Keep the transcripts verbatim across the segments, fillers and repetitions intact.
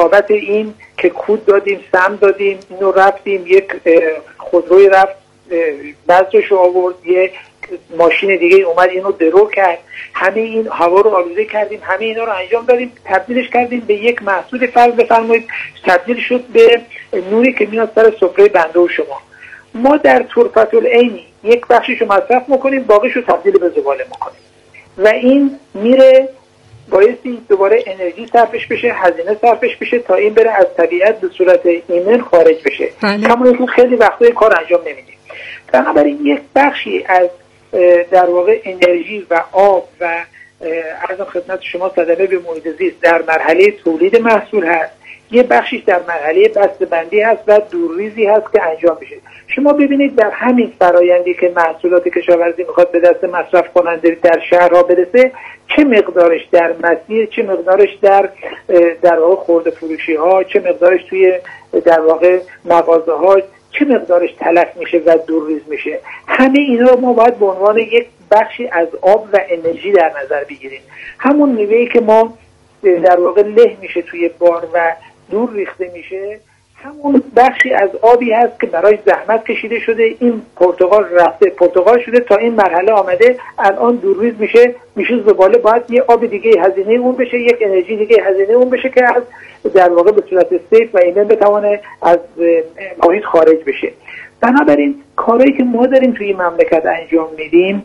بابت این که کود دادیم، سم دادیم، اینو رفتیم یک خودروی رفت بذرش آورد، یک ماشین دیگه اومد اینو درو کرد، همه این هوا رو آلوده کردیم، همه اینا رو انجام دادیم، تبدیلش کردیم به یک محصول. فرض بفرمایید تبدیل شد به نوری که میاد سر سفره بنده و شما. ما در طرفت العینی یک بخشش رو مصرف میکنیم، باقیش رو تبدیل به زباله میکنیم و این میره بایستی دوباره انرژی صرفش بشه، هزینه صرفش بشه تا این بره از طبیعت به صورت ایمن خارج بشه. کما اینکه خیلی وقتا این کار انجام نمیدیم. بنابراین یک بخشی از در واقع انرژی و آب و عرضم خدمت شما صدمه به محیط زیست در مرحله تولید محصول هست، یه بخشیش در مرحله بسته‌بندی هست و دورریزی هست که انجام میشه. شما ببینید در همین فرایندی که محصولات کشاورزی میخواد به دست مصرف کننده در شهرها برسه، چه مقدارش در مسیر، چه مقدارش در در واقع خرده فروشی ها، چه مقدارش توی در واقع مغازه ها، چه مقدارش تلف میشه و دورریز میشه، همه اینا رو ما باید به عنوان یک بخشی از آب و انرژی در نظر بگیریم. همون میوه‌ای که ما در واقع له میشه توی بار و دور ریخته میشه، همون بخشی از آبی هست که برای زحمت کشیده شده، این پرتقال رفته پرتقال شده تا این مرحله آمده، الان دورریز میشه میشه زباله، باید یه آب دیگه هزینه اون بشه، یک انرژی دیگه هزینه اون بشه که از در واقع به صورت سیف و ایمن بتوانه از محیط خارج بشه. بنابراین کاری که ما داریم توی مملکت انجام میدیم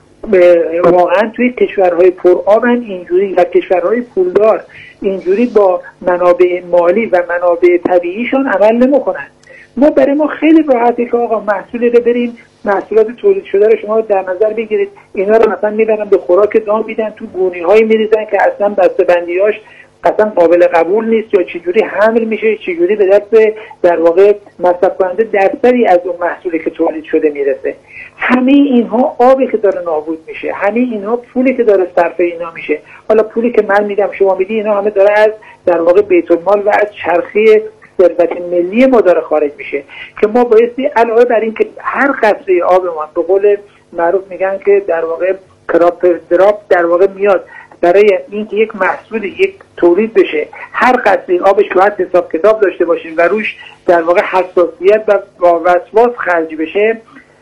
واقعا توی کشورهای پرآبن اینجوری و کشورهای پولدار اینجوری با منابع مالی و منابع طبیعیشون عمل نمی‌کنن. ما برای ما خیلی راحته که آقا محصولی رو بریم محصولات تولید شده رو شما در نظر بگیرید، اینا رو مثلا میبرن به خوراک دام میدن، تو گونی‌هایی میریزن که اصلا بسته‌بندی‌هاش اصلا قابل قبول نیست، یا چجوری حمل میشه، چجوری به دست در واقع مصرف کننده درصدی از اون محصولی که تولید شده میرسه. همه اینها آبی که داره نابود میشه، همه اینها پولی که داره صرف اینا میشه. حالا پولی که من میدم شما میدی، اینا همه داره از در واقع بیت المال و از چرخه ثروت ملی ما داره خارج میشه که ما بایستی علاوه بر این که هر قطره آب ما به قول معروف میگن که در واقع کراپ دراپ در واقع میاد برای اینکه یک محصول یک تولید بشه، هر قطره آبش باید حساب کتاب داشته باشیم و روش در واقع حساسیت و با وسواس خرج بشه.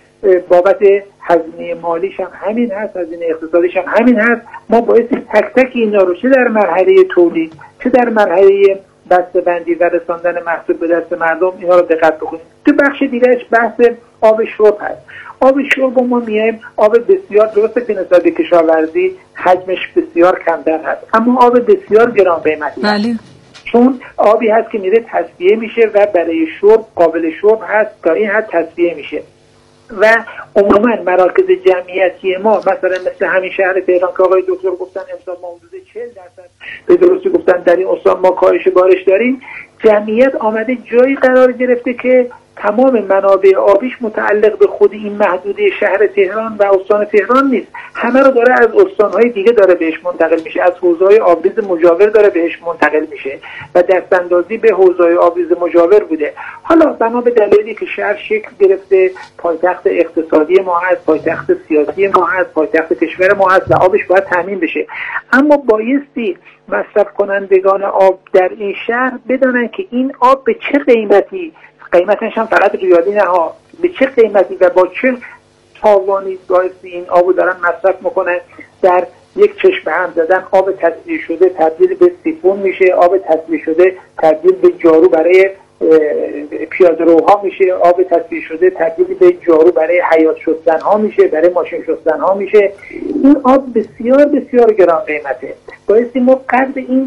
بابت هزینه مالیش هم همین هست، هزینه اقتصادیش هم همین هست. ما باید تک تک اینا رو چه در مرحله تولید چه در مرحله بسته‌بندی و رساندن محصول به دست مردم اینا رو دقت بکنیم. تو بخش دیگرش بحث آب شرب هست. آب شرب ما میایم آب بسیار درسته که نسبت به کشاورزی حجمش بسیار کمتر هست، اما آب بسیار گران قیمتی هست. چون آبی هست که میره تصفیه میشه و برای شرب قابل شرب هست، تا این حد تصفیه میشه و عموما مراکز جمعیتی ما مثلا مثل همین شهر تهران که آقای دکتر گفتن امسال ما حدود چهل درصد به درستی گفتن در این استان ما کاهش بارش داریم، جمعیت آمده جایی قرار گرفته که تمام منابع آبیش متعلق به خود این محدوده شهر تهران و استان تهران نیست، همه رو داره از استانهای دیگه داره بهش منتقل میشه، از حوزه‌های آبریز مجاور داره بهش منتقل میشه و دستاندازی به حوزه‌های آبریز مجاور بوده. حالا بنا به دلایلی که شهر شکل گرفته، پایتخت اقتصادی ما هست، پایتخت سیاسی ما هست، پایتخت کشور ما هست و آبش باید تامین بشه، اما بایستی مصرف کنندگان آب در این شهر بدانن که این آب به چه قیمتی، قیمتش هم فقط ریالی نه ها، به چه قیمتی و با چه تاوانی بایستی این آبو دارن مصرف میکنن. در یک چشم هم زدن آب تصفیه شده تبدیل به سیفون میشه، آب تصفیه شده تبدیل به جارو برای پیاده روها میشه، آب تصفیه شده تبدیل به جارو برای حیاط شستن ها میشه، برای ماشین شستن ها میشه. این آب بسیار بسیار گران قیمته، بایستی ما قدر این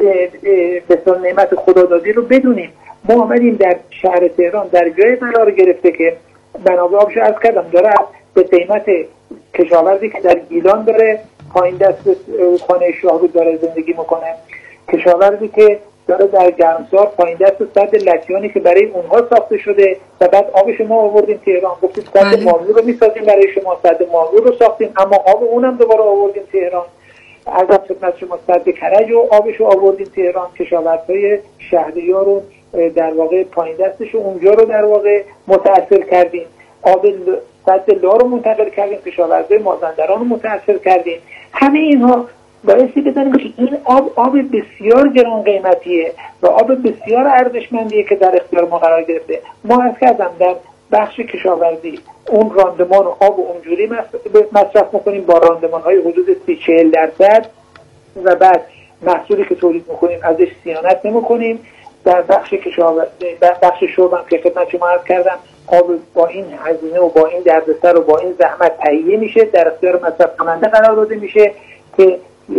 بسیار نعمت خدادادی رو بدونیم. ما آمدیم در شهر تهران در جای قرار گرفته که منابع آبش رو عرض کردم داره به قیمت کشاورزی که در گیلان داره پایین دست خانه شاهرود داره زندگی میکنه، کشاورزی که داره در گرمسار پایین دست سد لکیانی که برای اونها ساخته شده و بعد آبش ما آوردیم تهران، گفتیم سد ماهور رو میسازیم برای شما، سد ماهور رو ساختیم اما آب اونم دوباره آوردیم تهران. از خدمت شما سد کرج و آبش رو آوردیم تهران، کشاورزهای شهریار رو در واقع پایین دستش اونجا رو در واقع متأثر کردیم، آب سد لا رو منتقل کردیم، کشاورزهای مازندران رو متأثر کردیم. همه اینها بایستی بدانیم که این آب آب بسیار گران قیمتیه و آب بسیار ارزشمندیه که در اختیار ما قرار گرفته. ما از کردم در بخش کشاورزی اون راندمان و آب اونجوری مصرف میکنیم با راندمان های حدود سی چهل درصد و بعد محصولی که تولید میکنیم ازش صیانت نمیکنیم. در بخش کشاورزی بخش شرب که خدمت شما عرض کردم آب با این هزینه و با این دردسر و با این زحمت تهیه میشه، در اختیار مصرف کننده قرار داده میشه که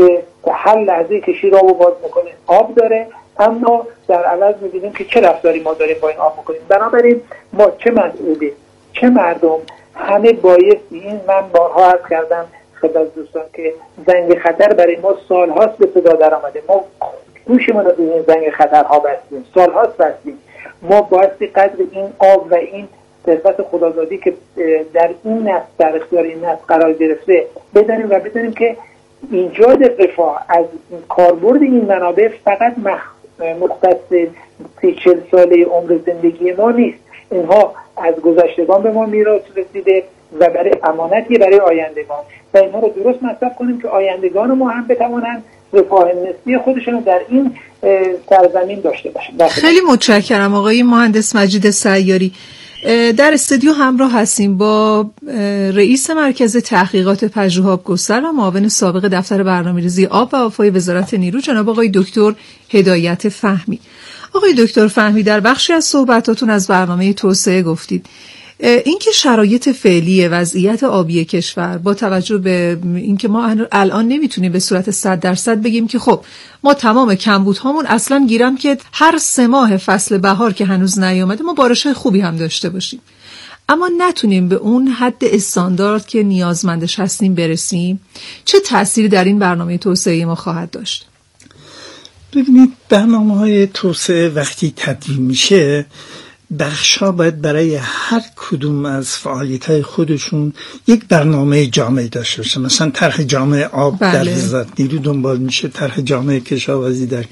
هر لحظه که شیر آب باز میکنه آب داره، اما در عوض میبینیم که چه رفتاری ما داریم با این آب میکنیم. بنابراین ما چه مسئولی چه مردم همه بایستی این، من بارها عرض کردم خدمت دوستان که زنگ خطر برای ما سالهاست به صدا در آمده، ما گوشمون رو به این زنگ خطرها بستیم، سالهاست بستیم. ما بایستی قدر این آب و این ثروت خدازادی که در این نسل در اختیار این نسل قرار گرفته بدانیم و بدانیم که ایجاد رفاه از کاربرد این منابع فقط مختص سی چل ساله عمر زندگی ما نیست. اینها از گذشتگان به ما میراث رسیده و برای امانتی برای آیندگان و اینها رو درست مصرف کنیم که آیندگان ما هم بتوانند رفاه نسبی خودشون در این سرزمین داشته باشند. خیلی متشکرم آقای مهندس مجید سیاری. در استودیو همراه هستیم با رئیس مرکز تحقیقات پژوهش آبگستر و معاون سابق دفتر برنامه‌ریزی آب و آفای وزارت نیرو جناب آقای دکتر هدایت فهمی. آقای دکتر فهمی، در بخشی از صحبتاتون از برنامه توسعه گفتید. اینکه شرایط فعلی وضعیت آبی کشور با توجه به اینکه ما الان نمیتونیم به صورت صد درصد بگیم که خب ما تمام کمبودهامون اصلا گیرم که هر سه ماه فصل بهار که هنوز نیامده ما بارش‌های خوبی هم داشته باشیم، اما نتونیم به اون حد استاندارد که نیازمندش هستیم برسیم، چه تأثیری در این برنامه توسعه ما خواهد داشت؟ ببینید، برنامه‌های توسعه وقتی تدوین میشه بخشا باید برای هر کدوم از فعالیت‌های خودشون یک برنامه جامع داشته باشه. مثلا طرح جامع آب بله. در وزارت نیرو دنبال میشه، طرح جامع کشاورزی در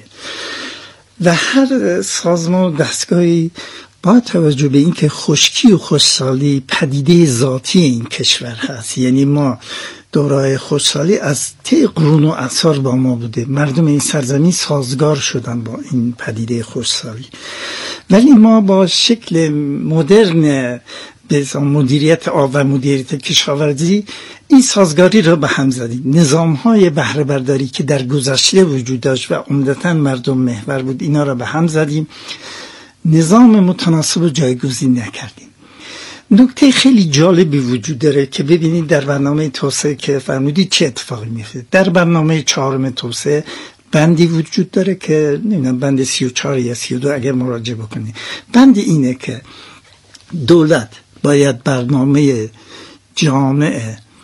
و هر سازمان و دستگاهی با توجه به اینکه خشکی و خشکسالی پدیده ذاتی این کشور هست، یعنی ما دوره‌های خشکسالی از طی قرون و اعصار با ما بوده، مردم این سرزمین سازگار شدن با این پدیده خشکسالی، ولی ما با شکل مدرن به مدیریت آب و مدیریت کشاورزی این سازگاری را به هم زدیم. نظام‌های بهره برداری که در گذشته وجود داشت و عمدتاً مردم محور بود، اینا را به هم زدیم، نظام متناسب و جایگزین نکردیم. نکته خیلی جالبی وجود داره که ببینید در برنامه توسعه که فرمودید چه اتفاقی میفته. در برنامه چهارم توسعه بندی وجود داره که نمیدونم بند سی و چهار یا سی و دو اگر مراجعه بکنید. بند اینه که دولت باید برنامه جامع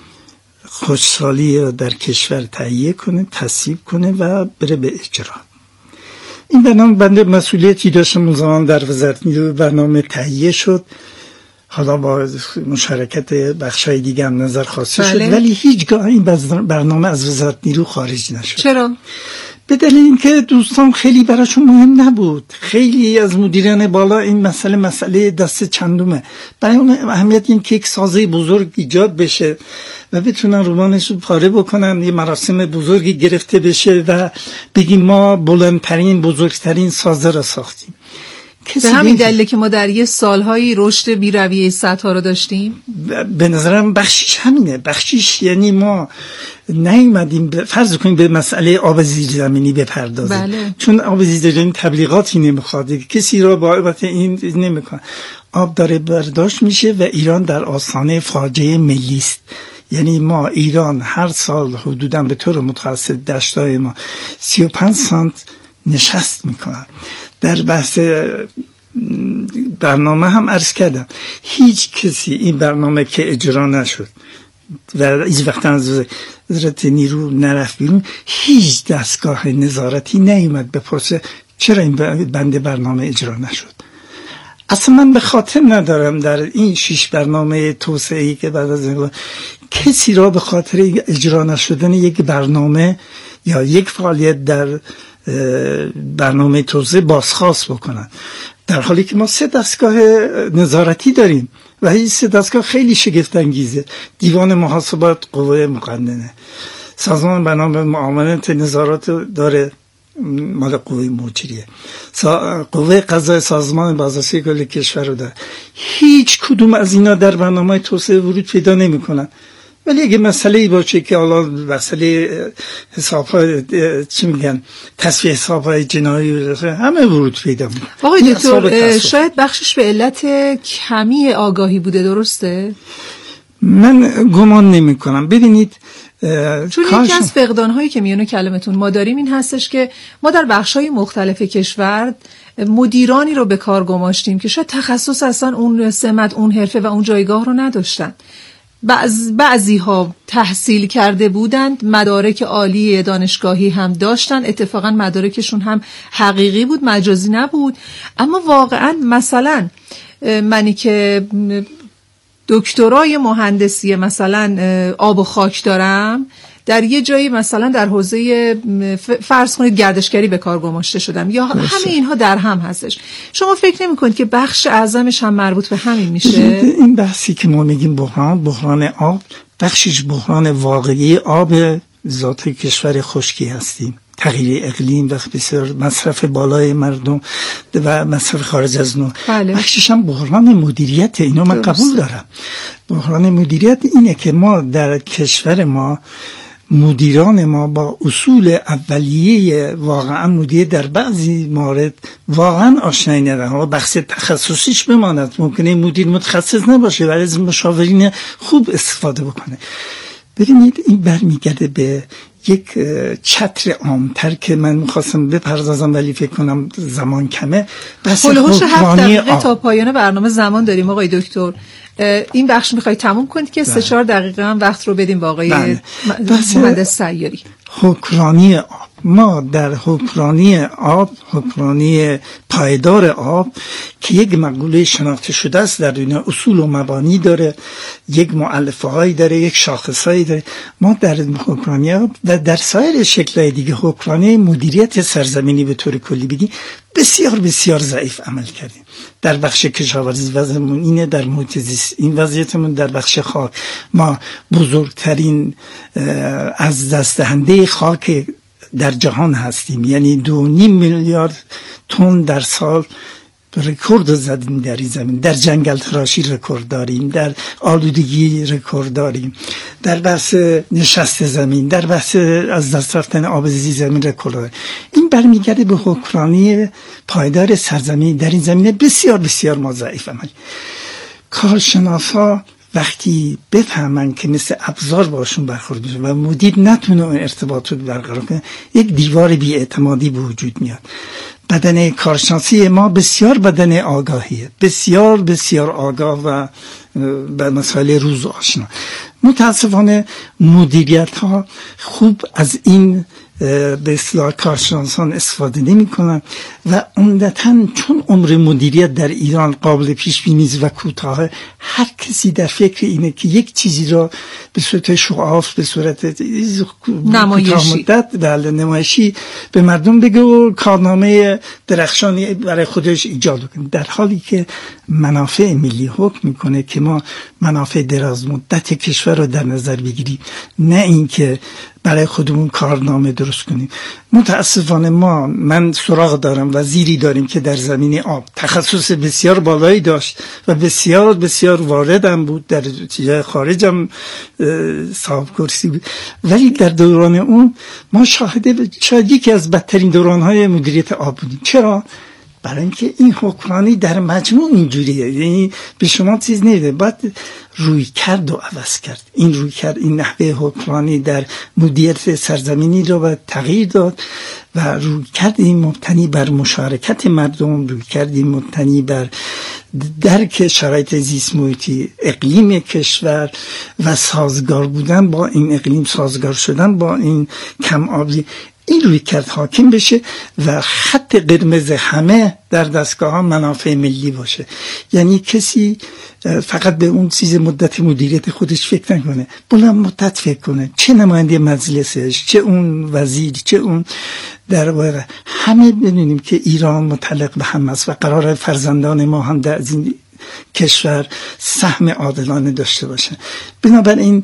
خشکسالی را در کشور تهیه کنه، تصویب کنه و بره به اجرا. این برنامه بند مسئولیتی داشت، اون زمان در وزارت نیرو برنامه تهیه شد، حالا با مشارکت بخشای دیگه هم نظر خواسته بله. شد، ولی هیچگاه این برنامه از وزارت نیرو خارج نشد. چرا؟ به دلیل اینکه دوستان خیلی براشون مهم نبود. خیلی از مدیران بالا این مسئله مسئله دست چندمه، برای اون اهمیت این که یک سازه بزرگ ایجاد بشه و بتونن رومانش رو پاره بکنن، یه مراسم بزرگی گرفته بشه و بگیم ما بلندترین بزرگترین سازه را ساختیم. به همین دلیله که ما در یه سالهایی رشد بی‌رویه سطح رو داشتیم. به نظرم بخشیش همینه. بخشیش یعنی ما نیومدیم فرض کنیم به مسئله آب زیرزمینی بپردازیم بله. چون آب زیرزمینی تبلیغاتی نمیخواد، کسی را بابت این نمیکنه. آب داره برداشت میشه و ایران در آستانه فاجعه ملی است. یعنی ما ایران هر سال حدوداً به طور متوسط دشتای ما سی و پنج سانت نشست میکنن. در بحث برنامه هم عرض کردم هیچ کسی این برنامه که اجرا نشد و هیچ وقت از وزارت نیرو نرفت بیرون، هیچ دستگاه نظارتی نیومد بپرسه چرا این بند برنامه اجرا نشد. اصلا من به خاطر ندارم در این شش برنامه توسعه‌ای که بعد از این کسی را به خاطر اجرا نشدن یک برنامه یا یک فعالیت در برنامه توسعه بازخواست بکنن، در حالی که ما سه دستگاه نظارتی داریم و این سه دستگاه خیلی شگفت انگیزه. دیوان محاسبات قوه مقننه، سازمان بنا به معاونت نظارت داره مال قوه مجریه، قوه قضایی سازمان بازرسی کل کشور رو داره. هیچ کدوم از اینا در برنامه توسعه ورود پیدا نمی‌کنن. ولی اگه مسئله باشه که حالا مسئله حساب‌های چی میگن تصفیه حساب‌های جنایی همه ورود پیدا می‌کنه. آقای دکتر شاید بخشش به علت کمی آگاهی بوده، درسته؟ من گمان نمی‌کنم. ببینید چون یکی از فقدان‌هایی که میونه کلمتون ما داریم این هستش که ما در بخش‌های مختلف کشور مدیرانی رو به کار گماشتیم که شاید تخصص اصلا اون سمت، اون حرفه و اون جایگاه رو نداشتن. بعض بعضی ها تحصیل کرده بودند، مدارک عالی دانشگاهی هم داشتن، اتفاقا مدارکشون هم حقیقی بود، مجازی نبود. اما واقعا مثلا منی که دکترای مهندسی مثلا آب و خاک دارم، در یه جایی مثلا در حوزه فرض کنید گردشگری به کار گماشته شدم، یا همه اینها در هم هستش. شما فکر نمی کنید که بخش اعظمش هم مربوط به همین میشه؟ این بحثی که ما میگیم بحران بحران آب، بخشش بحران واقعی آب ذات کشور خشکی هستیم، تغییر اقلیم و بسیار مصرف بالای مردم و مصرف خارج از نوع. بله. بخشش هم بحران مدیریت. اینو من قبول دارم. بحران مدیریت اینه که ما در کشور ما مدیران ما با اصول اولیه واقعا مدیر در بعضی موارد واقعا آشنایی ندارن. بحث تخصصیش بماند، ممکنه مدیر متخصص نباشه ولی از مشاورین خوب استفاده بکنه. ببینید این برمیگرده به یک چتر عامتر که من میخواستم بپردازم ولی فکر کنم زمان کمه. بحث هلوش هفت دقیقه تا پایان برنامه زمان داریم آقای دکتر. این بخش میخوای تموم کنید که سه چهار دقیقه هم وقت رو بدیم با آقای مهندس سیاری. حکمرانی آب، ما در حکمرانی آب، حکمرانی پایدار آب که یک مقوله شناخته شده است در دنیا، اصول و مبانی داره، یک مؤلفه هایی داره، یک شاخص هایی داره. ما در حکمرانی آب و در سایر شکل‌های دیگه حکمرانی مدیریت سرزمینی به طور کلی بگی بسیار بسیار ضعیف عمل کردیم. در بخش کشاورزی وضعمون اینه، در محیط زیست این وضعیتمون، در بخش خاک ما بزرگترین از دست دهنده خاک در جهان هستیم، یعنی دو نیم میلیارد تن در سال رکورد زدیم در این زمین. در جنگل تراشی رکورد داریم، در آلودگی رکورد داریم، در بحث نشست زمین، در بحث از دست رفتن آب زیر زمین رکورد داریم. این برمیگرده به حکمرانی پایدار سرزمین. در این زمینه بسیار بسیار ما ضعیف عمل. کارشناسا وقتی بفهمن که مثل ابزار باشون برخورد بشه و مدیر نتونه اون ارتباط رو برقرار کنه، یک دیوار بی‌اعتمادی به وجود میاد. بدن کارشناسی ما بسیار بدن آگاهیه، بسیار بسیار آگاه و به مسائل روز آشنا. متاسفانه مدیریت ها خوب از این به اصطلاح کارشناسان استفاده نمی کنن و عمدتاً چون عمر مدیریت در ایران قابل پیش بینی و کوتاه، هر کسی در فکر اینه که یک چیزی را به صورت شعاف، به صورت نمایشی مدت بله نمایشی به مردم بگه و کارنامه درخشانی برای خودش ایجاد کنه، در حالی که منافع ملی حکم میکنه که ما منافع دراز مدت کشور رو در نظر بگیریم، نه اینکه برای خودمون کارنامه درست کنیم. متاسفانه ما من سراغ دارم وزیری داریم که در زمینه آب تخصص بسیار بالایی داشت و بسیار بسیار واردم بود، در جای خارجم صاحب کرسی بود، ولی در دوران اون ما شاهد شاید یکی از بدترین دورانهای مدیریت آب بودیم. چرا؟ برای اینکه این حکمرانی در مجموع اینجوریه، یعنی به شما چیز نمیده، باید روی کرد و عوض کرد. این روی کرد، این نحوه حکمرانی در مدیریت سرزمینی رو باید تغییر داد و روی کرد این مبتنی بر مشارکت مردم، روی کرد این مبتنی بر درک شرایط زیست محیطی اقلیم کشور و سازگار بودن با این اقلیم، سازگار شدن با این کم آبی، این روی کرد حاکم بشه و خط قرمز همه در دستگاه ها منافع ملی باشه. یعنی کسی فقط به اون چیز مدت مدیریت خودش فکر نکنه، بلند مدت فکر کنه، چه نماینده مجلسش، چه اون وزیر، چه اون در واقع همه بدونیم که ایران متعلق به هم است و قرار فرزندان ما هم در این کشور سهم عادلانه داشته باشه. بنابراین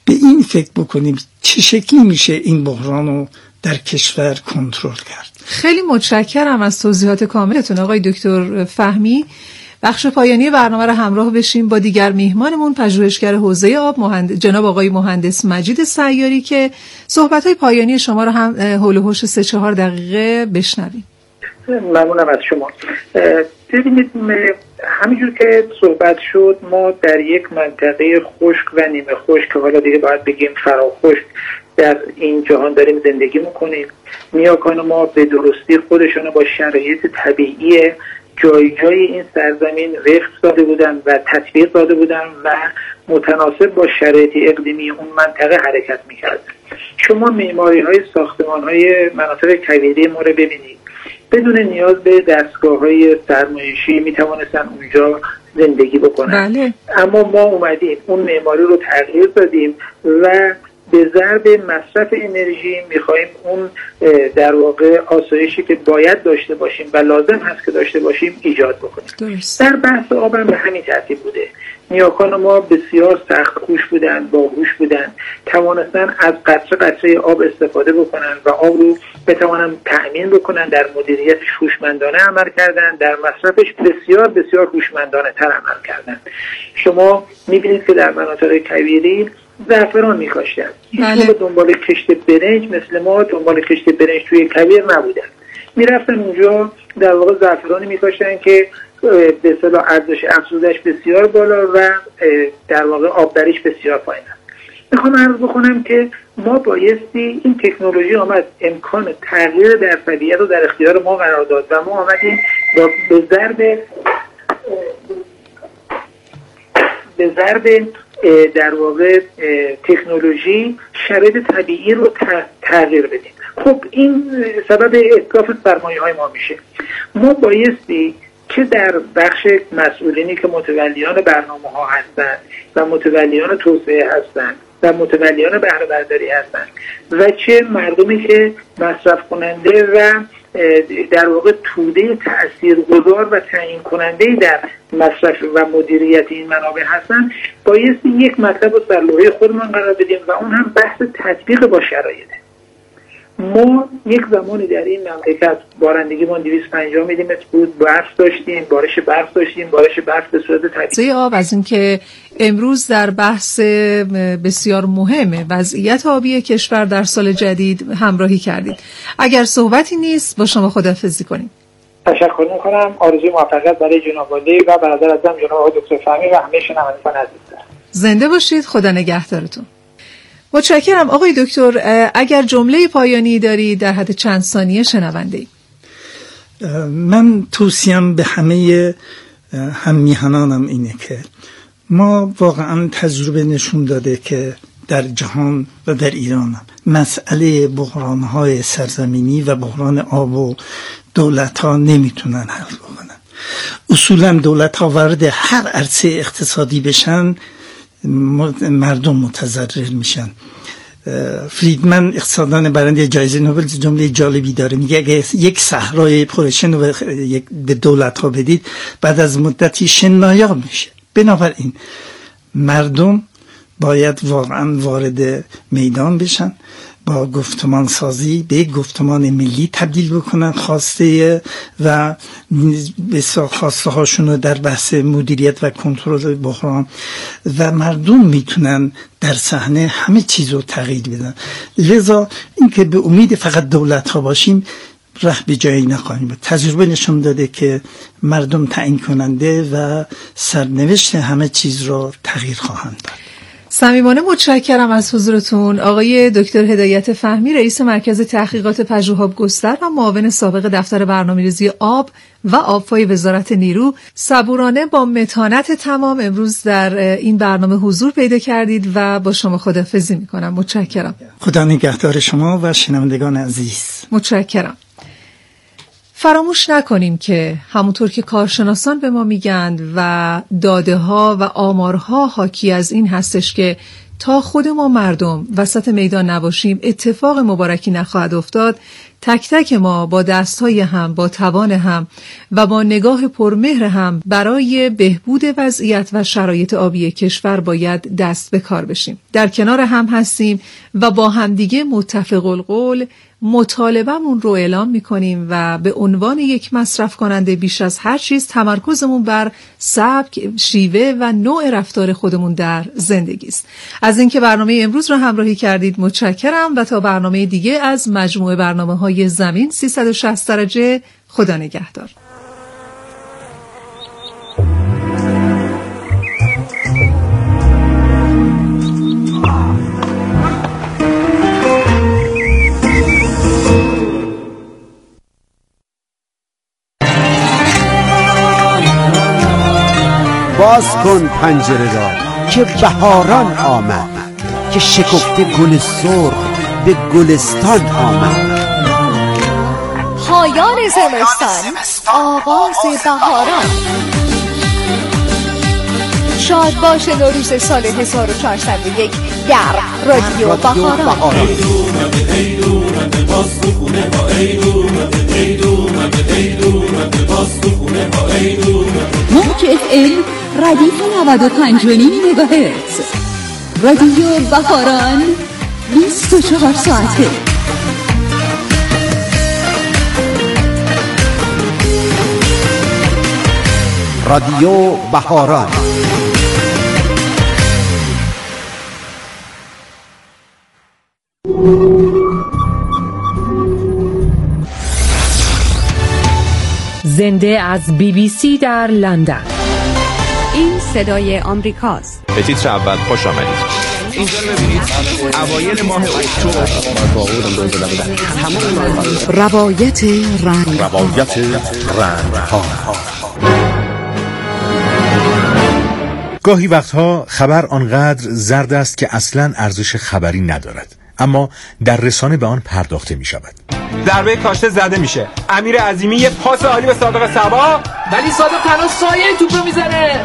به این فکر بکنیم چه شکلی میشه این بحران رو در کشور کنترل کرد. خیلی متشکرم از توضیحات کاملتون آقای دکتر فهمی. بخش پایانی برنامه را همراه بشیم با دیگر میهمانمون، پژوهشگر حوزه آب مهند... جناب آقای مهندس مجید سیاری که صحبت‌های پایانی شما را هم حول و حوش سه چهار دقیقه بشنویم. ممنونم از شما. ببینید همینجور که صحبت شد ما در یک منطقه خشک و نیمه خشک که حالا دیگه باید بگیم فراخشک در این جهان داریم زندگی میکنیم. نیاکان ما به درستی خودشون با شرایط طبیعی جای جای این سرزمین رفت داده بودن و تطبیق داده بودن و متناسب با شرایط اقلیمی اون منطقه حرکت میکردن. شما معماری های ساختمان های مناطق کویری ما رو ببینید، بدون نیاز به دستگاه های سرمایشی میتوانستن اونجا زندگی بکنن. بله. اما ما اومدیم اون معماری رو تغییر دادیم و به ضرب مصرف انرژی میخوایم اون در واقع آسایشی که باید داشته باشیم و لازم هست که داشته باشیم ایجاد بکنیم. درست. در بحث آب هم به همین ترتیب بوده. نیاکان ما بسیار سخت کوش بودن، باهوش بودن، توانستن از قطره قطره آب استفاده بکنن و آب رو بتوانن تأمین بکنن. در مدیریتش هوشمندانه عمل کردن، در مصرفش بسیار بسیار هوشمندانه تر عمل کردن. شما میبینید که در مناطق کویری زعفران می‌کاشتن. بله. به دنبال کشت برنج مثل ما دنبال کشت برنج توی کویر نبودن. میرفتن اونجا در واقع زعفرانی می‌کاشتن که به اصطلاح ارزش افزودش بسیار بالا و در واقع آبدریش بسیار پایین است. میخوام عرض بکنم که ما بایستی این تکنولوژی آمد امکان تغییر در طبیعت رو در اختیار ما قرار داد و ما آمدیم به ضرب به ضرب در واقع تکنولوژی شرایط طبیعی رو تغییر بدیم. خب این سبب اتلاف سرمایه های ما میشه. ما بایستی که در بخش مسئولینی که متولیان برنامه ها هستند و متولیان توسعه هستند و متولیان بهره برداری هستند و چه مردمی که مصرف کننده و در واقع توده تاثیرگذار و تعیین کننده در مصرف و مدیریت این منابع هستند، بایستی یک مطلب رو در لوحه خودمان قرار بدیم و اون هم بحث تطبیق با شرایطه. ما یک زمانی در این مملکت بارندگی ما دویست و پنجاه میلیمتر بود، برف داشتیم، بارش برف داشتیم، بارش برف به صورت طبیعی. آب از این که امروز در بحث بسیار مهم وضعیت آبی کشور در سال جدید همراهی کردید. اگر صحبتی نیست با شما خداحافظی کنیم. تشکر می‌کنم. آرزوی موفقیت برای جناب عالی و برادر ازم جناب آقای دکتر فهمی و همه شنوندگان عزیز. زنده باشید. خدا نگهدارتون. متشکرم. آقای دکتر اگر جمله پایانی داری در حد چند ثانیه شنونده ایم. من توصیم به همه هم میهنانم اینه که ما واقعا تجربه نشون داده که در جهان و در ایران هم مسئله بحران‌های سرزمینی و بحران آب و دولت‌ها نمیتونن حل بکنن. اصولا دولت‌ها وارد هر عرصه اقتصادی بشن مردم متضرر میشن. فریدمن اقتصاددان برنده جایزه نوبل جمله جالبی داره، میگه اگه یک صحرای پرشن رو به دولت ها بدید بعد از مدتی شنایاب میشه. بنابراین مردم باید واقعا وارد میدان بشن، با گفتمان سازی به یک گفتمان ملی تبدیل بکنن خواسته و بسیار خواسته هاشون رو در بحث مدیریت و کنترل بحران و مردم میتونن در صحنه همه چیز رو تغییر بدن. لذا اینکه به امید فقط دولت ها باشیم راه به جایی نخواهیم بود. تجربه نشون داده که مردم تعیین کننده و سرنوشت همه چیز رو تغییر خواهند داد. صمیمانه متشکرم از حضورتون. آقای دکتر هدایت فهمی، رئیس مرکز تحقیقات پژوهاب گستر و معاون سابق دفتر برنامه‌ریزی آب و آبفای وزارت نیرو، صبورانه با متانت تمام امروز در این برنامه حضور پیدا کردید و با شما خداحافظی می‌کنم. متشکرم. خدا نگهدار شما و شنوندگان عزیز. متشکرم. فراموش نکنیم که همونطور که کارشناسان به ما میگند و داده ها و آمارها حاکی از این هستش که تا خود ما مردم وسط میدان نباشیم اتفاق مبارکی نخواهد افتاد، تک تک ما با دستهای هم، با توان هم و با نگاه پرمهر هم برای بهبود وضعیت و شرایط آبی کشور باید دست به کار بشیم. در کنار هم هستیم و با همدیگه متفق القول مطالبه‌مون رو اعلام می‌کنیم و به عنوان یک مصرف کننده بیش از هر چیز تمرکزمون بر سبک، شیوه و نوع رفتار خودمون در زندگی است. از اینکه برنامه امروز رو همراهی کردید متشکرم و تا برنامه دیگه از مجموعه برنامه‌های زمین سیصد و شصت درجه خدا نگهدار. باز کن پنجره را که بهاران آمد، که شکفته گل سرخ به گلستان آمد. پایان زمستان، آغاز بهاران. شاد باش نوروز سال هزار و چهارصد و یک در رادیو بهاران. موج اف ام ردیف نود و پنج و نیم مگاهرتز. رادیو بهاران بیست و چهار ساعته. رادیو بهاران. زنده از بی بی سی در لندن. این صدای آمریکاست. به تیتر اول خوش آمدید. اینجا ببینید اوایل ماه اکتبر روایت رنگ روایت رنگ ها. گاهی وقتها خبر آنقدر زرد است که اصلاً ارزش خبری ندارد، اما در رسانه به آن پرداخته می شود. ضربه کاشته زده میشه، امیر عظیمی یه پاس عالی به صادق صبا، ولی صادق تنها سایه توپو میزنه.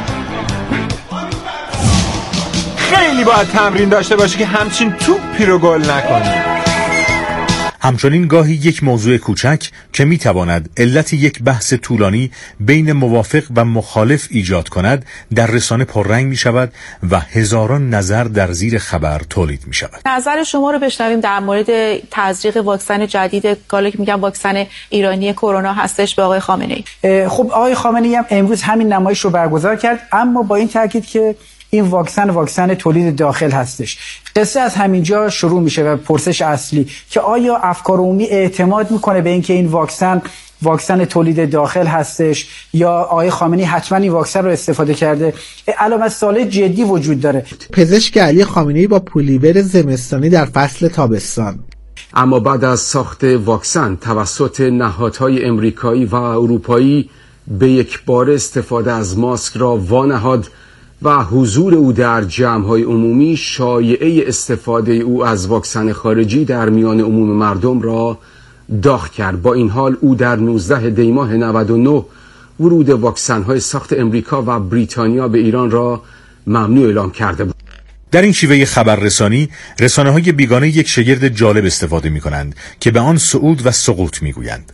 خیلی باید تمرین داشته باشه که همچین توپی رو گل نکنه. همچنین گاهی یک موضوع کوچک که میتواند علت یک بحث طولانی بین موافق و مخالف ایجاد کند در رسانه پررنگ می شود و هزاران نظر در زیر خبر تولید می شود. نظر شما رو بشنویم در مورد تزریق واکسن جدید، حالا که میگم واکسن ایرانی کرونا هستش، به آقای خامنه‌ای. خب آقای خامنه‌ای هم امروز همین نمایش رو برگزار کرد، اما با این تاکید که این واکسن واکسن تولید داخل هستش. قصه از همینجا شروع میشه و پرسش اصلی که آیا افکار عمومی اعتماد میکنه به اینکه این واکسن واکسن تولید داخل هستش یا آقای خامنه‌ای حتما این واکسن رو استفاده کرده؟ علامت سوال جدی وجود داره. پزشک علی خامنه‌ای با پولیور زمستانی در فصل تابستان. اما بعد از ساخت واکسن توسط نهادهای امریکایی و اروپایی به یک بار استفاده از ماسک را وانهاد و حضور او در جمع‌های عمومی شایعه استفاده او از واکسن خارجی در میان عموم مردم را داغ کرد. با این حال او در نوزده دی ماه نود و نه ورود واکسن‌های ساخت امریکا و بریتانیا به ایران را ممنوع اعلام کرده بود. در این شیوه خبررسانی رسانه‌های بیگانه یک شگرد جالب استفاده می‌کنند که به آن صعود و سقوط می‌گویند.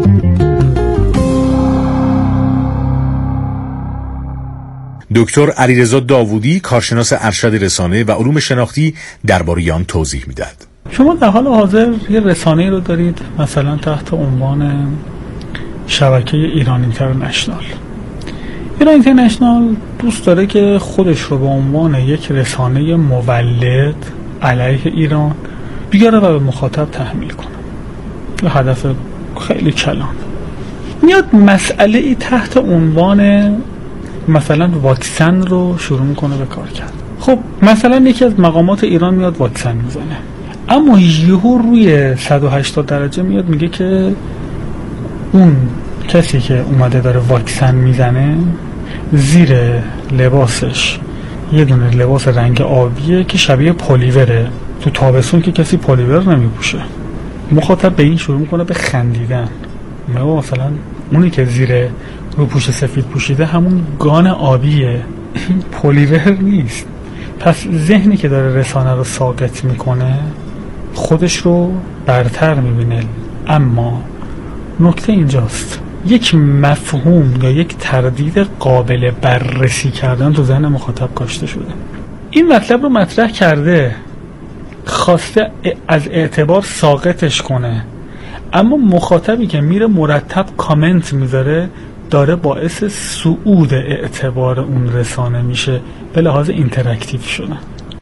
دکتر علیرضا داوودی، کارشناس ارشد رسانه و علوم شناختی، درباره آن توضیح می‌دهد. شما در حال حاضر یه رسانه‌ای رو دارید مثلا تحت عنوان شبکه ایران اینترنشنال. ایران اینترنشنال دوست داره که خودش رو به عنوان یک رسانه مولد علیه ایران بیاره و به مخاطب تحمیل کنه. یه هدف خیلی کلان. میاد مسئله ای تحت عنوان مثلا واکسن رو شروع میکنه به کار کرد. خب مثلا یکی از مقامات ایران میاد واکسن میزنه، اما یهو روی صد و هشتاد درجه میاد میگه که اون کسی که اومده داره واکسن میزنه زیر لباسش یه دونه لباس رنگ آبیه که شبیه پلیوره. تو تابستون که کسی پلیور نمیپوشه. مخاطب به این شروع میکنه به خندیدن. مثلا اونی که زیر روپوش سفید پوشیده همون گان آبیه، این پلیور نیست. پس ذهنی که داره رسانه رو ساقط میکنه خودش رو برتر میبینه، اما نکته اینجاست، یک مفهوم یا یک تردید قابل بررسی کردن تو ذهن مخاطب کاشته شده. این مطلب رو مطرح کرده، خواسته از اعتبار ساقطش کنه، اما مخاطبی که میره مرتب کامنت میذاره داره باعث صعود اعتبار اون رسانه میشه به لحاظ اینتراکتیو شدن.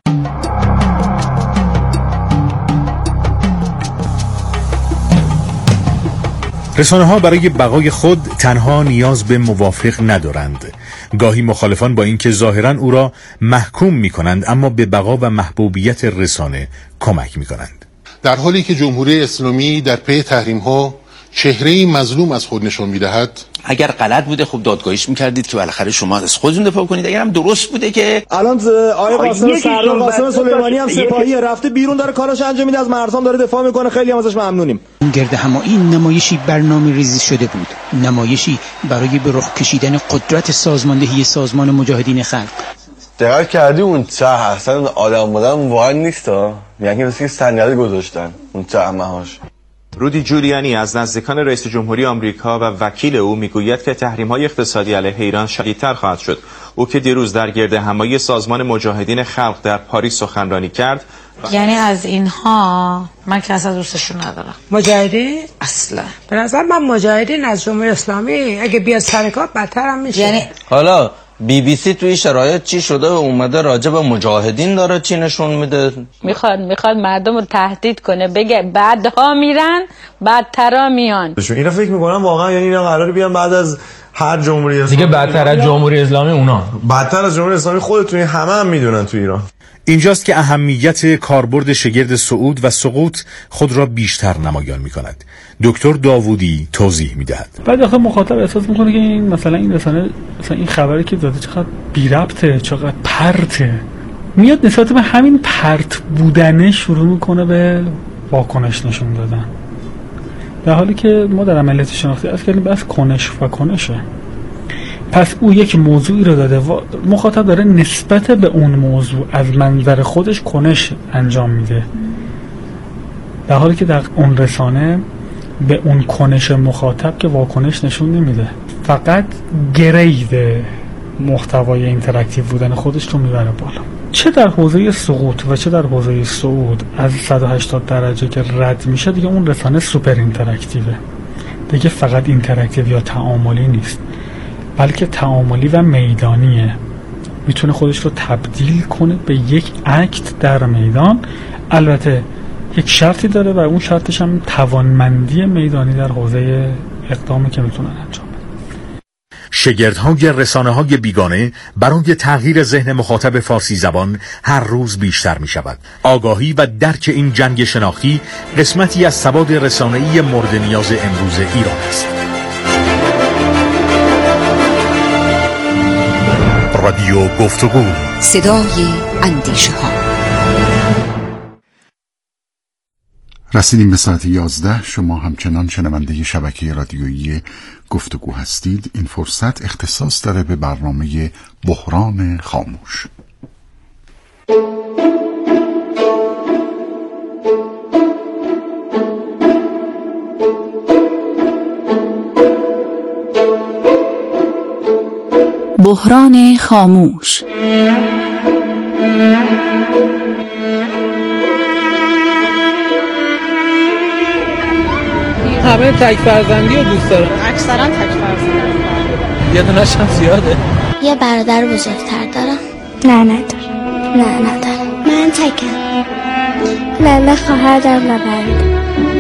رسانه ها برای بقای خود تنها نیاز به موافق ندارند. گاهی مخالفان با اینکه ظاهراً او را محکوم می کنند اما به بقا و محبوبیت رسانه کمک می کنند. در حالی که جمهوری اسلامی در پی تحریم ها چهره‌ای مظلوم از خود نشان می‌دهد، اگر غلط بوده خب دادگاهیش می‌کردید که بالاخره شما از خودتون دفاع کنید، اگر هم درست بوده که الان آقای قاسم سردار قاسم سلیمانی هم سپاهی رفته بیرون داره کاراش انجام میده، از مرزام داره دفاع میکنه، خیلی هم ازش ممنونیم. این گرد همایی نمایشی برنامه ریزی شده بود، نمایشی برای به رخ کشیدن قدرت سازماندهی سازمان مجاهدین خلق. دقت کردی اون چه اصلا آدم بودن واقعا نیست ها، یعنی مثل صندلی گذاشتن اون چهمه‌هاش. رودی جولیانی از نزدیکان رئیس جمهوری آمریکا و وکیل او میگوید که تحریم‌های اقتصادی علیه ایران شدیدتر خواهد شد. او که دیروز در گرد همایی سازمان مجاهدین خلق در پاریس سخنرانی کرد، یعنی از اینها من که اصلا دوستشون ندارم. مجاهدین اصلا به نظر من مجاهدین از جمهوری اسلامی اگه بیاد سر کار بدتر هم میشه. یعنی حالا بی بی سی توی شرایط چی شده و اومده راجع به مجاهدین داره چی نشون میده؟ میخواد میخواد مردم رو تهدید کنه، بگه بعدها میرن بدترا میان. اینا فکر میکنم واقعا یعنی اینا قراره بیان بعد از هر جمهوری اسلامی دیگه بدتر از جمهوری اسلامی اونا بدتر از جمهوری اسلامی خودتون همه هم میدونن تو ایران. اینجاست که اهمیت کاربرد شگرد صعود و سقوط خود را بیشتر نمایان می‌کند. دکتر داوودی توضیح می‌دهد. بعد آخه مخاطب احساس می‌کنه که این مثلا این رسانه مثلا این خبری که داده چقدر بی ربطه، چقدر پرته. میاد نسبت به همین پرت بودنه شروع می‌کنه به واکنش نشون دادن. در حالی که ما در عملیات شناختی از کردیم بس کنش و کنشه. پس او یک موضوعی رو داده و مخاطب داره نسبت به اون موضوع از منظر خودش کنش انجام میده، در حالی که در اون رسانه به اون کنش مخاطب که واکنش نشون نمیده، فقط گرید محتوای اینتراکتیو بودن خودش رو میبره بالا. چه در حوزه سقوط و چه در حوزه صعود از صد و هشتاد درجه که رد میشه، دیگه اون رسانه سوپر اینتراکتیوه، دیگه فقط اینتراکتیو یا تعاملی نیست بلکه تعاملی و میدانیه. میتونه خودش رو تبدیل کنه به یک اکت در میدان. البته یک شرطی داره و اون شرطش هم توانمندی میدانی در حوزه اقدامی که میتونن انجام بدن. شگردهای رسانه‌های بیگانه برای تغییر ذهن مخاطب فارسی زبان هر روز بیشتر می شود. آگاهی و درک این جنگ شناختی قسمتی از سواد رسانه‌ای مورد نیاز امروز ایران است. رادیو گفتگو، صدای اندیشه ها. رسیدیم به ساعت یازده. شما همچنان شنونده شبکه رادیویی گفتگو هستید. این فرصت اختصاص داره به برنامه بحران خاموش. بحران خاموش. همه تک فرزندی رو دوست دارن. اکثرا تک فرزندی. یه دونش هم زیاده. یه برادر بزرگتر دارم. نه ندارم. نه ندارم. من تکم. نه نه خواهر دارم نه برادر.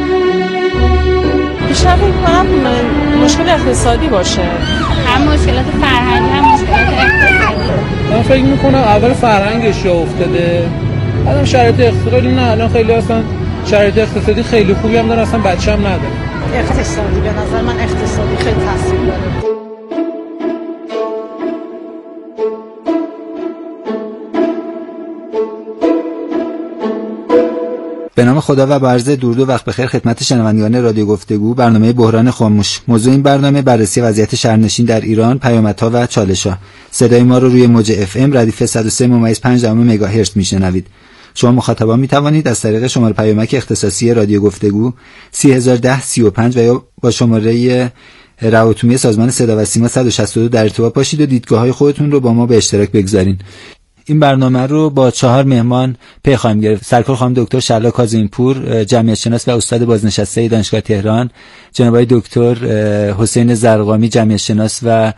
بیشتر فکر کنم مشکل اقتصادی باشه. هم مشکلات فرهنگی هم مشکلات اقتصادی. من فکر میکنم اول فرهنگش جا افتاده، بعدم شرایط اقتصادی. نه الان خیلی اصلا شرایط اقتصادی خیلی خوبی هم داره، اصلا بچه هم نداره. اقتصادی به نظر من اقتصادی خیلی تاثیر داره. به نام خدا و با عرض درود و وقت بخیر خدمت شنوندگان رادیو گفتگو. برنامه بحران خاموش. موضوع این برنامه بررسی وضعیت شهرنشین در ایران، پیامدها و چالش‌ها. صدای ما رو روی موج اف ام ردیف صد و سه ممیز پنج مگاهرتز میشنوید. شما مخاطبان می توانید از طریق شماره پیامک اختصاصی رادیو گفتگو سی هزار و ده سی و پنج و یا با شماره روابط سازمان صدا و سیما صد و شصت و دو در ارتباط باشید و دیدگاه‌های خودتون رو با ما به اشتراک بگذارین. این برنامه رو با چهار مهمان پی خواهیم گرفت. سرکار خانم دکتر شهلا کاظمی‌پور، جمعیت شناس و استاد بازنشسته دانشگاه تهران، جناب آقای دکتر حسین زرقامی، جمعیت شناس و